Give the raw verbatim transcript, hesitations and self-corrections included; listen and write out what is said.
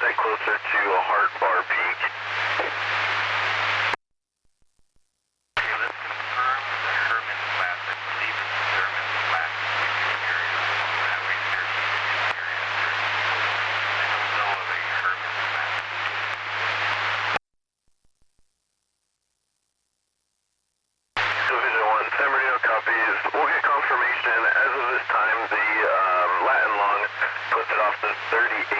fly closer to a Hart Bar Peak. Okay, let's confirm the Herman class. I believe it's the Herman class area. That way there's area. I don't know of a Herman class. Division one, San Marino copies. We'll get confirmation. As of this time, the um, Latin long puts it off the thirty-eight.